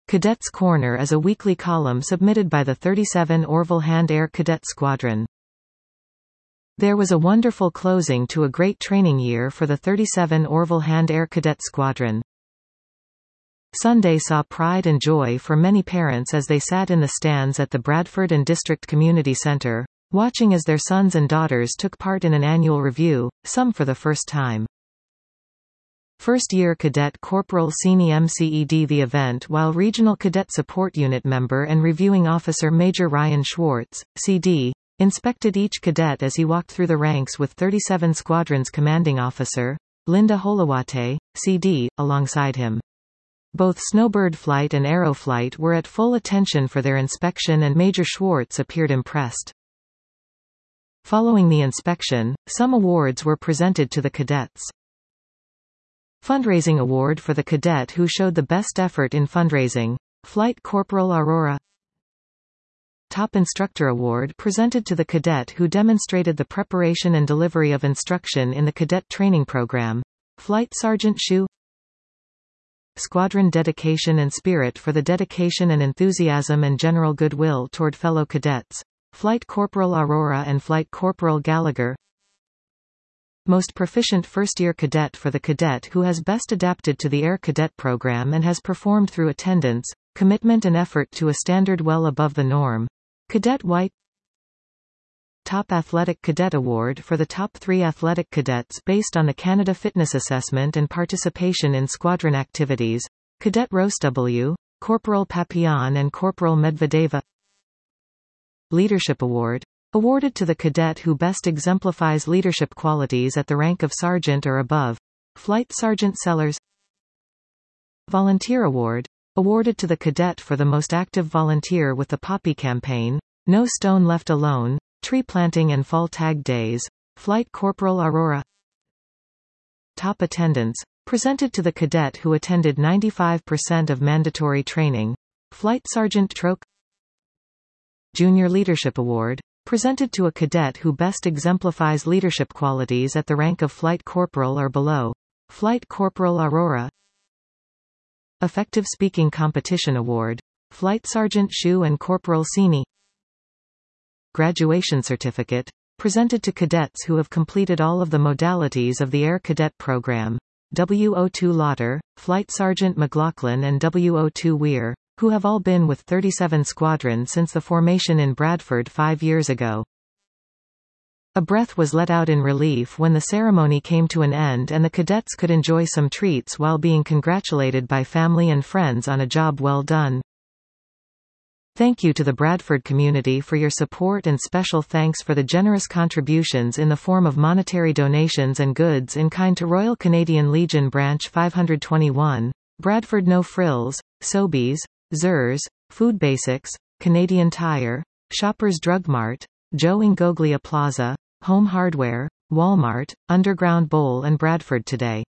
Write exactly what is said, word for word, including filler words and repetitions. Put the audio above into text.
Cadets Corner is a weekly column submitted by the thirty-seven Orville Hand Air Cadet Squadron. There was a wonderful closing to a great training year for the thirty-seven Orville Hand Air Cadet Squadron. Sunday saw pride and joy for many parents as they sat in the stands at the Bradford and District Community Center, watching as their sons and daughters took part in an annual review, some for the first time. First-year Cadet Corporal Sini M C E D the event while Regional Cadet Support Unit member and Reviewing Officer Major Ryan Schwartz, C D, inspected each cadet as he walked through the ranks with thirty-seven Squadron's Commanding Officer, Linda Holowate, C D, alongside him. Both Snowbird Flight and Aeroflight were at full attention for their inspection and Major Schwartz appeared impressed. Following the inspection, some awards were presented to the cadets. Fundraising Award for the cadet who showed the best effort in fundraising, Flight Corporal Aurora. Top Instructor Award presented to the cadet who demonstrated the preparation and delivery of instruction in the cadet training program, Flight Sergeant Shu. Squadron Dedication and Spirit for the dedication and enthusiasm and general goodwill toward fellow cadets, Flight Corporal Aurora and Flight Corporal Gallagher. Most Proficient First-Year Cadet for the cadet who has best adapted to the Air Cadet program and has performed through attendance, commitment and effort to a standard well above the norm, Cadet White. Top Athletic Cadet Award for the top three athletic cadets based on the Canada Fitness Assessment and participation in squadron activities, Cadet Rose W., Corporal Papillon and Corporal Medvedeva. Leadership Award, awarded to the cadet who best exemplifies leadership qualities at the rank of sergeant or above, Flight Sergeant Sellers. Volunteer Award, awarded to the cadet for the most active volunteer with the Poppy Campaign, No Stone Left Alone, Tree Planting and Fall Tag Days, Flight Corporal Aurora. Top Attendance, presented to the cadet who attended ninety-five percent of mandatory training, Flight Sergeant Troke. Junior Leadership Award, presented to a cadet who best exemplifies leadership qualities at the rank of Flight Corporal or below, Flight Corporal Aurora. Effective Speaking Competition Award, Flight Sergeant Shu and Corporal Sini. Graduation Certificate, presented to cadets who have completed all of the modalities of the Air Cadet program, W O two Lauder, Flight Sergeant McLaughlin and W O two Weir, who have all been with thirty-seven Squadron since the formation in Bradford five years ago. A breath was let out in relief when the ceremony came to an end and the cadets could enjoy some treats while being congratulated by family and friends on a job well done. Thank you to the Bradford community for your support and special thanks for the generous contributions in the form of monetary donations and goods in kind to Royal Canadian Legion Branch five hundred twenty-one, Bradford No Frills, Sobeys, Zers, Food Basics, Canadian Tire, Shoppers Drug Mart, Joe Ingoglia Plaza, Home Hardware, Walmart, Underground Bowl and Bradford Today.